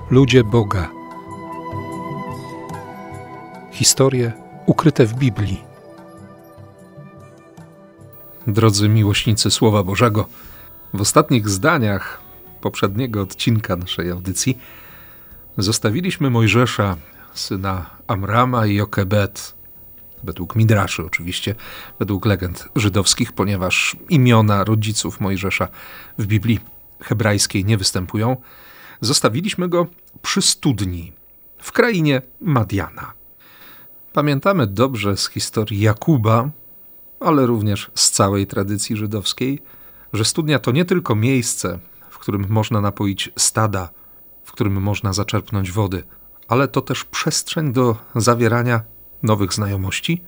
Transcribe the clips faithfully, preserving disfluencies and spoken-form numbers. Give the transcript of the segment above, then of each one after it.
Ludzie Boga. Historie ukryte w Biblii. Drodzy miłośnicy Słowa Bożego, w ostatnich zdaniach poprzedniego odcinka naszej audycji zostawiliśmy Mojżesza, syna Amrama i Jokebed, według Midraszy oczywiście, według legend żydowskich, ponieważ imiona rodziców Mojżesza w Biblii hebrajskiej nie występują. Zostawiliśmy go przy studni w krainie Madiana. Pamiętamy dobrze z historii Jakuba, ale również z całej tradycji żydowskiej, że studnia to nie tylko miejsce, w którym można napoić stada, w którym można zaczerpnąć wody, ale to też przestrzeń do zawierania nowych znajomości,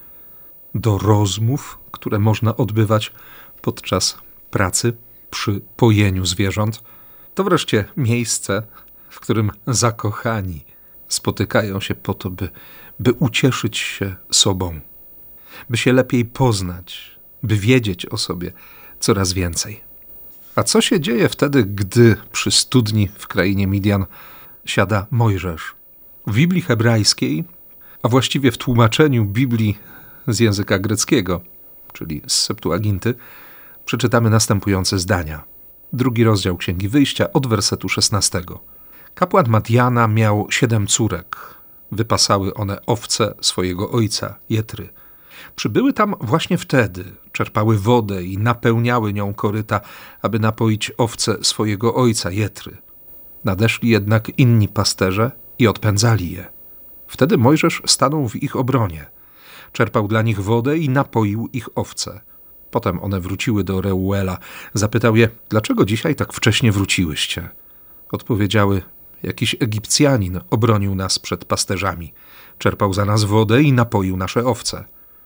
do rozmów, które można odbywać podczas pracy przy pojeniu zwierząt. To wreszcie miejsce, w którym zakochani spotykają się po to, by, by ucieszyć się sobą, by się lepiej poznać, by wiedzieć o sobie coraz więcej. A co się dzieje wtedy, gdy przy studni w krainie Midian siada Mojżesz? W Biblii hebrajskiej, a właściwie w tłumaczeniu Biblii z języka greckiego, czyli z Septuaginty, przeczytamy następujące zdania. Drugi rozdział Księgi Wyjścia od wersetu szesnastego. Kapłan Madiana miał siedem córek. Wypasały one owce swojego ojca, Jetry. Przybyły tam właśnie wtedy, czerpały wodę i napełniały nią koryta, aby napoić owce swojego ojca, Jetry. Nadeszli jednak inni pasterze i odpędzali je. Wtedy Mojżesz stanął w ich obronie. Czerpał dla nich wodę i napoił ich owce. Potem one wróciły do Reuela. Zapytał je, dlaczego dzisiaj tak wcześnie wróciłyście? Odpowiedziały, jakiś Egipcjanin obronił nas przed pasterzami. Czerpał za nas wodę i napoił nasze owce.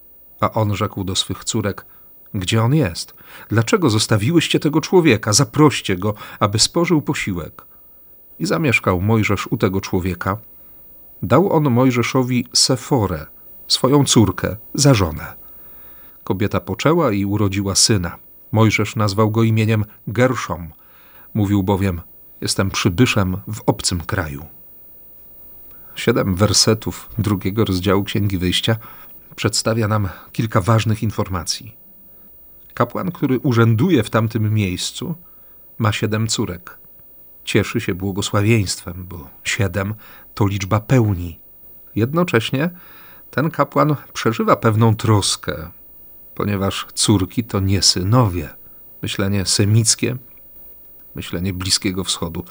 A on rzekł do swych córek, gdzie on jest? Dlaczego zostawiłyście tego człowieka? Zaproście go, aby spożył posiłek. I zamieszkał Mojżesz u tego człowieka. Dał on Mojżeszowi Seforę, swoją córkę, za żonę. Kobieta poczęła i urodziła syna. Mojżesz nazwał go imieniem Gerszom. Mówił bowiem, jestem przybyszem w obcym kraju. Siedem wersetów drugiego rozdziału Księgi Wyjścia przedstawia nam kilka ważnych informacji. Kapłan, który urzęduje w tamtym miejscu, ma siedem córek. Cieszy się błogosławieństwem, bo siedem to liczba pełni. Jednocześnie ten kapłan przeżywa pewną troskę, ponieważ córki to nie synowie. Myślenie semickie, myślenie Bliskiego Wschodu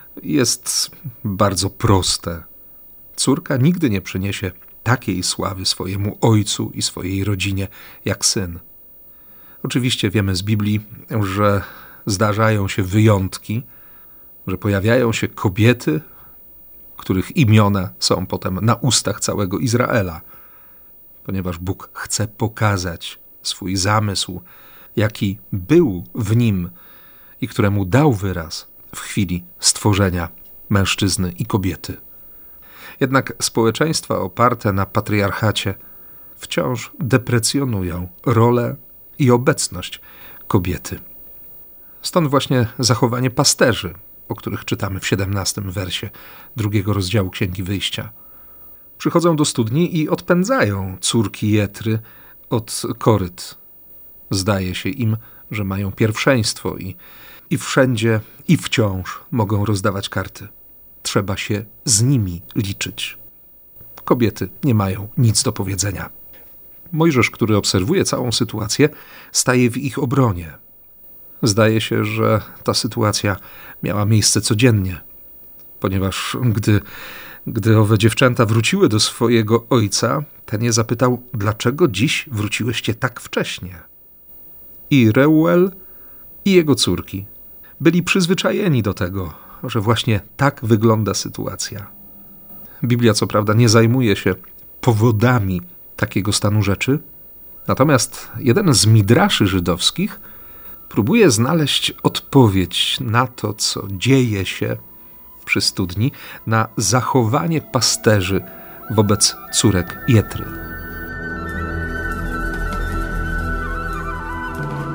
jest bardzo proste. Córka nigdy nie przyniesie takiej sławy swojemu ojcu i swojej rodzinie jak syn. Oczywiście wiemy z Biblii, że zdarzają się wyjątki, że pojawiają się kobiety, których imiona są potem na ustach całego Izraela, ponieważ Bóg chce pokazać swój zamysł, jaki był w nim i któremu dał wyraz w chwili stworzenia mężczyzny i kobiety. Jednak społeczeństwa oparte na patriarchacie wciąż deprecjonują rolę i obecność kobiety. Stąd właśnie zachowanie pasterzy, o których czytamy w siedemnastym wersie drugiego rozdziału Księgi Wyjścia. Przychodzą do studni i odpędzają córki Jetry od koryt. Zdaje się im, że mają pierwszeństwo i, i wszędzie i wciąż mogą rozdawać karty. Trzeba się z nimi liczyć. Kobiety nie mają nic do powiedzenia. Mojżesz, który obserwuje całą sytuację, staje w ich obronie. Zdaje się, że ta sytuacja miała miejsce codziennie, ponieważ gdy, gdy owe dziewczęta wróciły do swojego ojca, ten je zapytał, dlaczego dziś wróciłyście tak wcześnie? I Reuel, i jego córki byli przyzwyczajeni do tego, że właśnie tak wygląda sytuacja. Biblia co prawda nie zajmuje się powodami takiego stanu rzeczy, natomiast jeden z midraszy żydowskich próbuje znaleźć odpowiedź na to, co dzieje się przy studni, na zachowanie pasterzy wobec córek Jetry.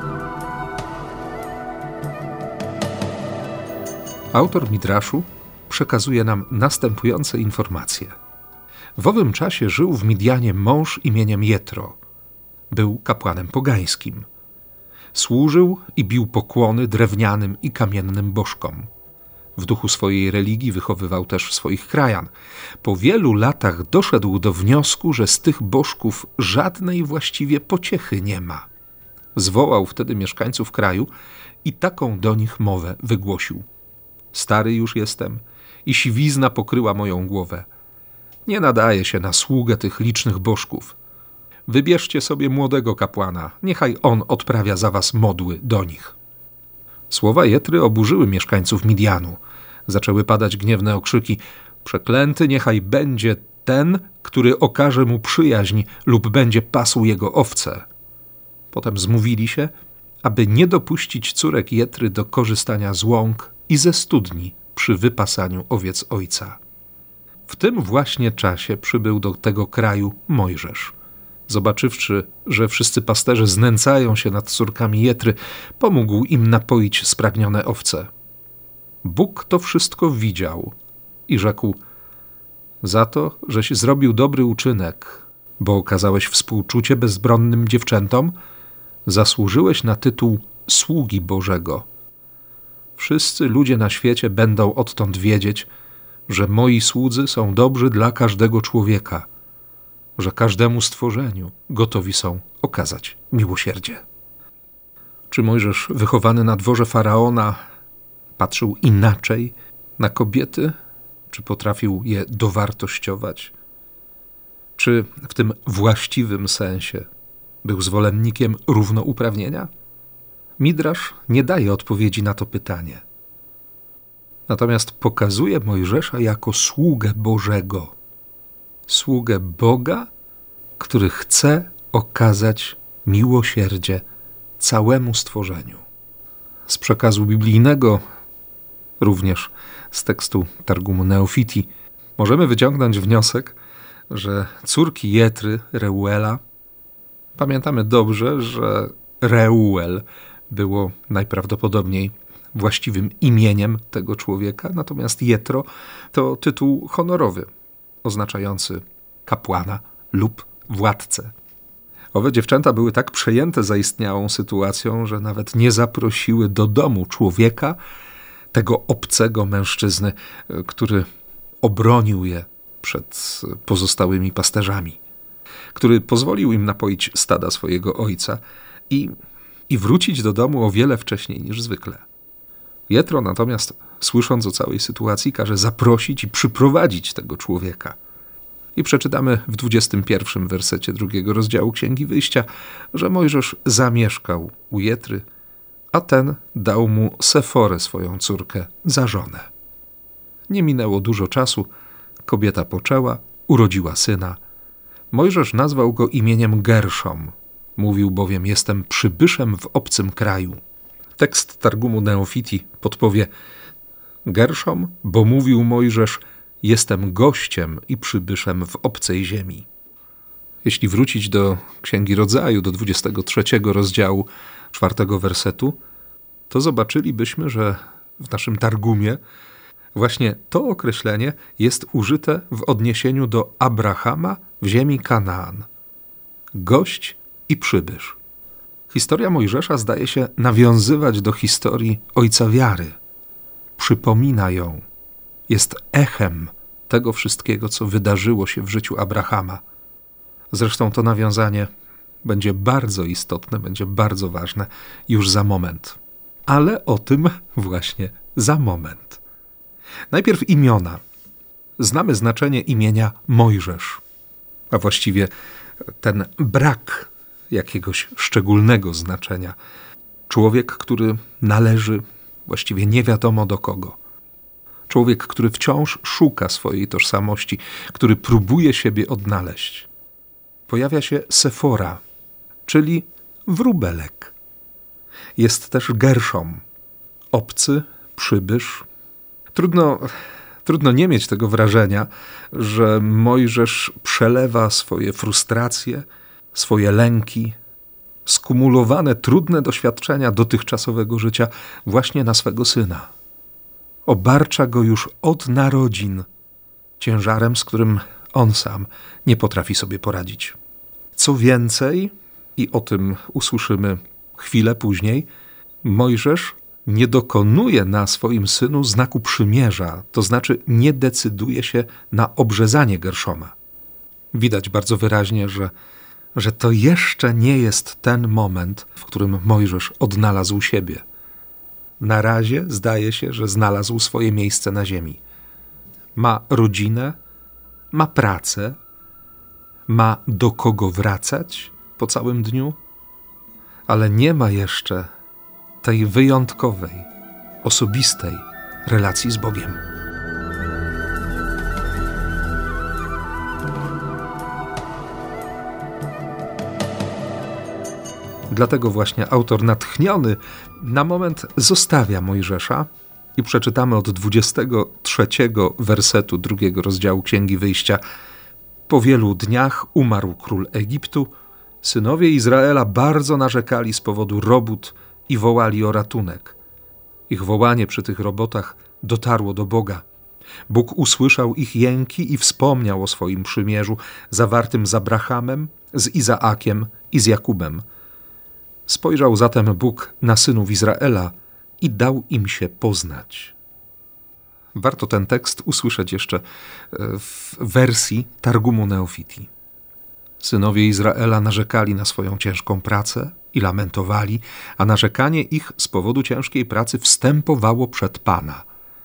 Autor Midraszu przekazuje nam następujące informacje. W owym czasie żył w Midianie mąż imieniem Jetro. Był kapłanem pogańskim. Służył i bił pokłony drewnianym i kamiennym bożkom. W duchu swojej religii wychowywał też swoich krajan. Po wielu latach doszedł do wniosku, że z tych bożków żadnej właściwie pociechy nie ma. Zwołał wtedy mieszkańców kraju i taką do nich mowę wygłosił. Stary już jestem i siwizna pokryła moją głowę. Nie nadaje się na sługę tych licznych bożków. Wybierzcie sobie młodego kapłana, niechaj on odprawia za was modły do nich. Słowa Jetry oburzyły mieszkańców Midianu. Zaczęły padać gniewne okrzyki. Przeklęty niechaj będzie ten, który okaże mu przyjaźń lub będzie pasł jego owce. Potem zmówili się, aby nie dopuścić córek Jetry do korzystania z łąk i ze studni przy wypasaniu owiec ojca. W tym właśnie czasie przybył do tego kraju Mojżesz. Zobaczywszy, że wszyscy pasterze znęcają się nad córkami Jetry, pomógł im napoić spragnione owce. Bóg to wszystko widział i rzekł: za to, żeś zrobił dobry uczynek, bo okazałeś współczucie bezbronnym dziewczętom, zasłużyłeś na tytuł sługi Bożego. Wszyscy ludzie na świecie będą odtąd wiedzieć, że moi słudzy są dobrzy dla każdego człowieka, że każdemu stworzeniu gotowi są okazać miłosierdzie. Czy Mojżesz, wychowany na dworze Faraona, patrzył inaczej na kobiety? Czy potrafił je dowartościować? Czy w tym właściwym sensie był zwolennikiem równouprawnienia? Midrasz nie daje odpowiedzi na to pytanie. Natomiast pokazuje Mojżesza jako sługę Bożego. Sługę Boga, który chce okazać miłosierdzie całemu stworzeniu. Z przekazu biblijnego, również z tekstu Targumu Neofiti, możemy wyciągnąć wniosek, że córki Jetry, Reuela, pamiętamy dobrze, że Reuel było najprawdopodobniej właściwym imieniem tego człowieka, natomiast Jetro to tytuł honorowy, oznaczający kapłana lub władcę. Owe dziewczęta były tak przejęte zaistniałą sytuacją, że nawet nie zaprosiły do domu człowieka, tego obcego mężczyzny, który obronił je przed pozostałymi pasterzami, który pozwolił im napoić stada swojego ojca i, i wrócić do domu o wiele wcześniej niż zwykle. Jetro natomiast, słysząc o całej sytuacji, każe zaprosić i przyprowadzić tego człowieka. I przeczytamy w dwudziestym pierwszym wersecie drugiego rozdziału Księgi Wyjścia, że Mojżesz zamieszkał u Jetry, a ten dał mu Seforę, swoją córkę, za żonę. Nie minęło dużo czasu, kobieta poczęła, urodziła syna. Mojżesz nazwał go imieniem Gerszom, mówił bowiem: jestem przybyszem w obcym kraju. Tekst Targumu Neofiti podpowie: Gerszom, bo mówił Mojżesz: jestem gościem i przybyszem w obcej ziemi. Jeśli wrócić do Księgi Rodzaju, do dwudziestego trzeciego rozdziału, czwartego wersetu, to zobaczylibyśmy, że w naszym Targumie właśnie to określenie jest użyte w odniesieniu do Abrahama w ziemi Kanaan. Gość i przybysz. Historia Mojżesza zdaje się nawiązywać do historii ojca wiary. Przypomina ją. Jest echem tego wszystkiego, co wydarzyło się w życiu Abrahama. Zresztą to nawiązanie będzie bardzo istotne, będzie bardzo ważne już za moment. Ale o tym właśnie za moment. Najpierw imiona. Znamy znaczenie imienia Mojżesz, a właściwie ten brak jakiegoś szczególnego znaczenia. Człowiek, który należy właściwie nie wiadomo do kogo. Człowiek, który wciąż szuka swojej tożsamości, który próbuje siebie odnaleźć. Pojawia się Sefora, czyli wróbelek. Jest też Gerszom, obcy, przybysz. Trudno, trudno nie mieć tego wrażenia, że Mojżesz przelewa swoje frustracje, swoje lęki, skumulowane trudne doświadczenia dotychczasowego życia właśnie na swego syna. obarcza go już od narodzin ciężarem, z którym on sam nie potrafi sobie poradzić. Co więcej, i o tym usłyszymy chwilę później, Mojżesz nie dokonuje na swoim synu znaku przymierza, to znaczy nie decyduje się na obrzezanie Gerszoma. Widać bardzo wyraźnie, że, że to jeszcze nie jest ten moment, w którym Mojżesz odnalazł siebie. Na razie zdaje się, że znalazł swoje miejsce na ziemi. Ma rodzinę, ma pracę, ma do kogo wracać po całym dniu, ale nie ma jeszcze tej wyjątkowej, osobistej relacji z Bogiem. Dlatego właśnie autor natchniony na moment zostawia Mojżesza i przeczytamy od dwudziestego trzeciego wersetu drugiego rozdziału Księgi Wyjścia. Po wielu dniach umarł król Egiptu. Synowie Izraela bardzo narzekali z powodu robót i wołali o ratunek. Ich wołanie przy tych robotach dotarło do Boga. Bóg usłyszał ich jęki i wspomniał o swoim przymierzu zawartym z Abrahamem, z Izaakiem i z Jakubem. Spojrzał zatem Bóg na synów Izraela i dał im się poznać. Warto ten tekst usłyszeć jeszcze w wersji Targumu Neofiti. Synowie Izraela narzekali na swoją ciężką pracę i lamentowali, a narzekanie ich z powodu ciężkiej pracy wstępowało przed Pana.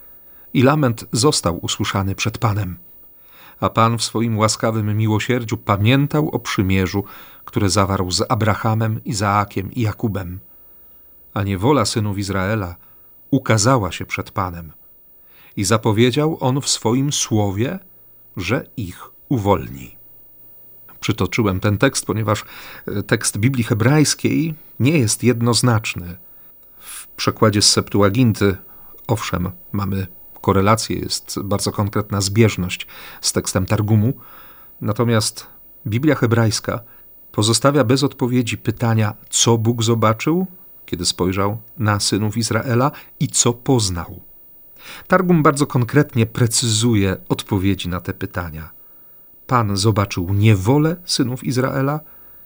I lament został usłyszany przed Panem. A Pan w swoim łaskawym miłosierdziu pamiętał o przymierzu, które zawarł z Abrahamem, Izaakiem i Jakubem. A niewola synów Izraela ukazała się przed Panem. I zapowiedział On w swoim słowie, że ich uwolni. Przytoczyłem ten tekst, ponieważ tekst Biblii hebrajskiej nie jest jednoznaczny. W przekładzie z Septuaginty, owszem, mamy korelację, jest bardzo konkretna zbieżność z tekstem Targumu, natomiast Biblia hebrajska pozostawia bez odpowiedzi pytania, co Bóg zobaczył, kiedy spojrzał na synów Izraela i co poznał. Targum bardzo konkretnie precyzuje odpowiedzi na te pytania. Pan zobaczył niewolę synów Izraela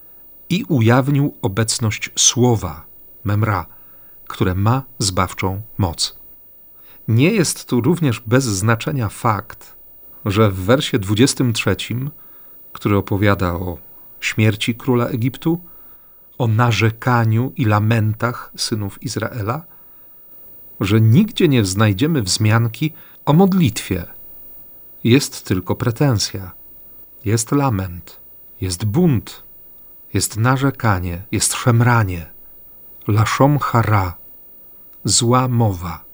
i ujawnił obecność słowa, memra, które ma zbawczą moc. Nie jest tu również bez znaczenia fakt, że w wersie dwudziestym trzecim, który opowiada o śmierci króla Egiptu, o narzekaniu i lamentach synów Izraela, że nigdzie nie znajdziemy wzmianki o modlitwie. Jest tylko pretensja, jest lament, jest bunt, jest narzekanie, jest szemranie, laszom hara, zła mowa.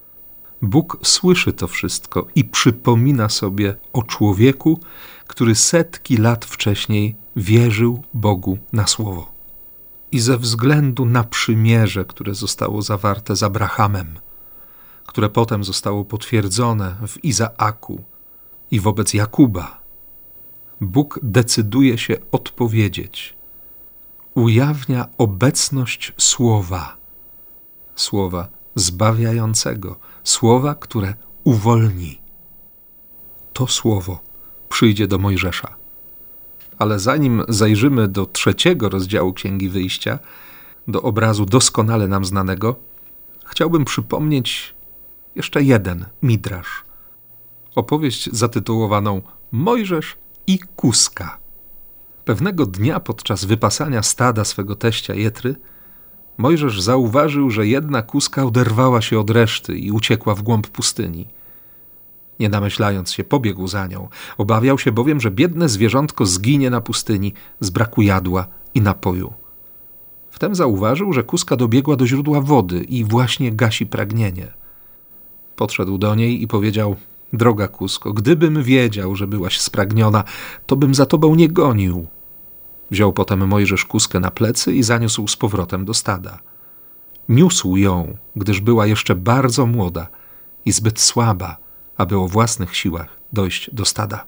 Bóg słyszy to wszystko i przypomina sobie o człowieku, który setki lat wcześniej wierzył Bogu na słowo. I ze względu na przymierze, które zostało zawarte z Abrahamem, które potem zostało potwierdzone w Izaaku i wobec Jakuba, Bóg decyduje się odpowiedzieć. Ujawnia obecność słowa, słowa zbawiającego, słowa, które uwolni. To słowo przyjdzie do Mojżesza. Ale zanim zajrzymy do trzeciego rozdziału Księgi Wyjścia, do obrazu doskonale nam znanego, chciałbym przypomnieć jeszcze jeden midrasz. Opowieść zatytułowaną Mojżesz i Kuska. Pewnego dnia podczas wypasania stada swego teścia Jetry, Mojżesz zauważył, że jedna kuska oderwała się od reszty i uciekła w głąb pustyni. Nie namyślając się, pobiegł za nią. Obawiał się bowiem, że biedne zwierzątko zginie na pustyni z braku jadła i napoju. Wtem zauważył, że kuska dobiegła do źródła wody i właśnie gasi pragnienie. Podszedł do niej i powiedział: droga kusko, gdybym wiedział, że byłaś spragniona, to bym za tobą nie gonił. Wziął potem Mojżesz kuskę na plecy i zaniósł z powrotem do stada. Niósł ją, gdyż była jeszcze bardzo młoda i zbyt słaba, aby o własnych siłach dojść do stada.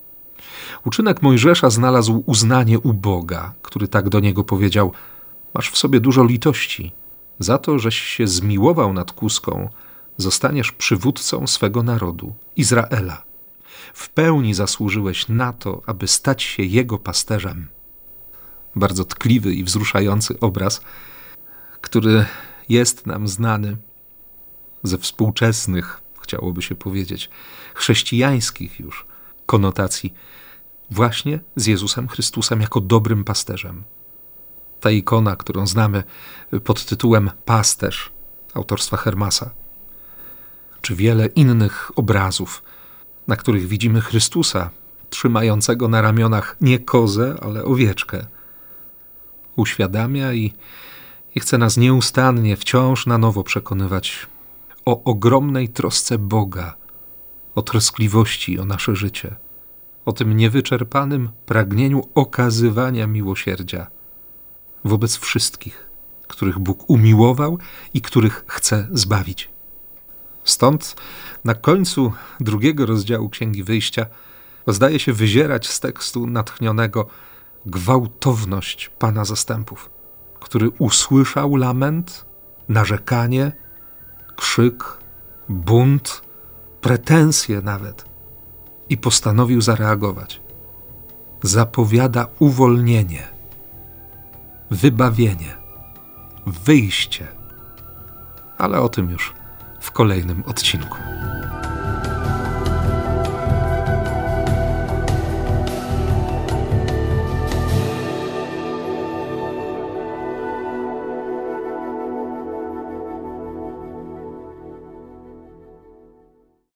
Uczynek Mojżesza znalazł uznanie u Boga, który tak do niego powiedział: masz w sobie dużo litości. Za to, żeś się zmiłował nad kuską, zostaniesz przywódcą swego narodu, Izraela. W pełni zasłużyłeś na to, aby stać się jego pasterzem. Bardzo tkliwy i wzruszający obraz, który jest nam znany ze współczesnych, chciałoby się powiedzieć, chrześcijańskich już konotacji, właśnie z Jezusem Chrystusem jako dobrym pasterzem. Ta ikona, którą znamy pod tytułem Pasterz autorstwa Hermasa, czy wiele innych obrazów, na których widzimy Chrystusa trzymającego na ramionach nie kozę, ale owieczkę, uświadamia i, i chce nas nieustannie wciąż na nowo przekonywać o ogromnej trosce Boga, o troskliwości o nasze życie, o tym niewyczerpanym pragnieniu okazywania miłosierdzia wobec wszystkich, których Bóg umiłował i których chce zbawić. Stąd na końcu drugiego rozdziału Księgi Wyjścia zdaje się wyzierać z tekstu natchnionego gwałtowność Pana zastępów, który usłyszał lament, narzekanie, krzyk, bunt, pretensje nawet i postanowił zareagować. Zapowiada uwolnienie, wybawienie, wyjście, ale o tym już w kolejnym odcinku.